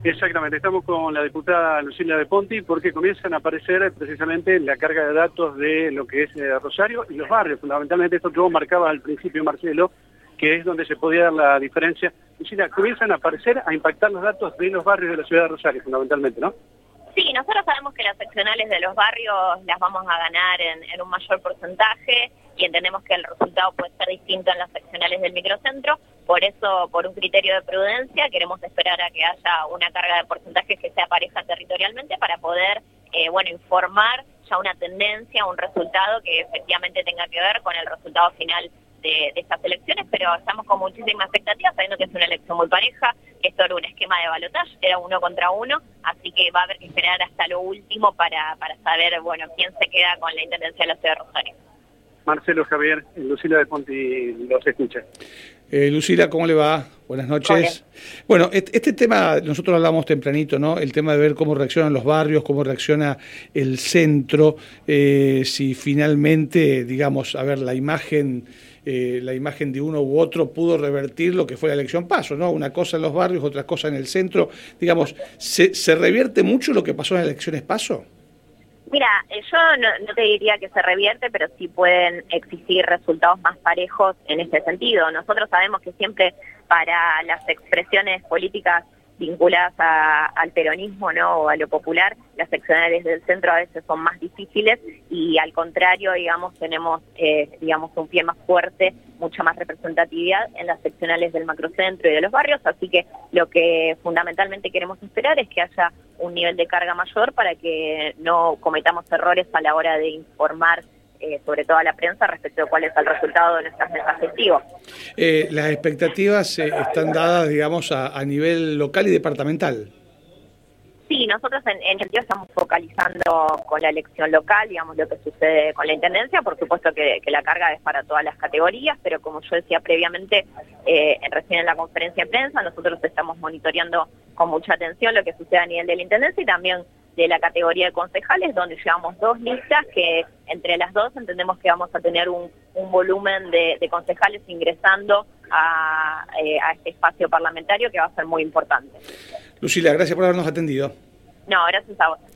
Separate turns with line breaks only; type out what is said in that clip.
Exactamente, estamos con la diputada Lucila de Ponti porque comienzan a aparecer precisamente la carga de datos de lo que es Rosario y los barrios, fundamentalmente esto que vos marcabas al principio, Marcelo, que es donde se podía dar la diferencia. Lucila, comienzan a aparecer, a impactar los datos de los barrios de la ciudad de Rosario, fundamentalmente, ¿no?
Sí, nosotros sabemos que las seccionales de los barrios las vamos a ganar en un mayor porcentaje y entendemos que el resultado puede ser distinto en las seccionales del microcentro. Por eso, por un criterio de prudencia, queremos esperar a que haya una carga de porcentajes que sea pareja territorialmente para poder, informar ya una tendencia, un resultado que efectivamente tenga que ver con el resultado final de estas elecciones, pero estamos con muchísima expectativa, sabiendo que es una elección muy pareja, que esto era un esquema de balotaje, era 1 contra 1, así que va a haber que esperar hasta lo último para saber, quién se queda con la intendencia de la ciudad de Rosario.
Marcelo, Javier, Lucila de Ponti los escucha.
Lucila, ¿cómo le va? Buenas noches.
Hola.
Bueno, este tema, nosotros hablamos tempranito, ¿no? El tema de ver cómo reaccionan los barrios, cómo reacciona el centro, si finalmente, digamos, a ver, la imagen de uno u otro pudo revertir lo que fue la elección PASO, ¿no? Una cosa en los barrios, otra cosa en el centro. Digamos, ¿se revierte mucho lo que pasó en las elecciones PASO?
Mira, yo no te diría que se revierte, pero sí pueden existir resultados más parejos en este sentido. Nosotros sabemos que siempre para las expresiones políticas vinculadas al peronismo, ¿no?, o a lo popular, las seccionales del centro a veces son más difíciles y al contrario, tenemos un pie más fuerte, mucha más representatividad en las seccionales del macrocentro y de los barrios, así que lo que fundamentalmente queremos esperar es que haya un nivel de carga mayor para que no cometamos errores a la hora de informar sobre todo a la prensa respecto de cuál es el resultado de nuestras mesas festivas.
Las expectativas están dadas, digamos, a nivel local y departamental.
Sí, nosotros en el sentido estamos focalizando con la elección local, lo que sucede con la intendencia. Por supuesto que la carga es para todas las categorías, pero como yo decía previamente, recién en la conferencia de prensa, nosotros estamos monitoreando con mucha atención lo que sucede a nivel de la intendencia y también de la categoría de concejales, donde llevamos 2 listas que entre las dos entendemos que vamos a tener un volumen de concejales ingresando a este espacio parlamentario que va a ser muy importante.
Lucila, gracias por habernos atendido.
No, gracias a vos.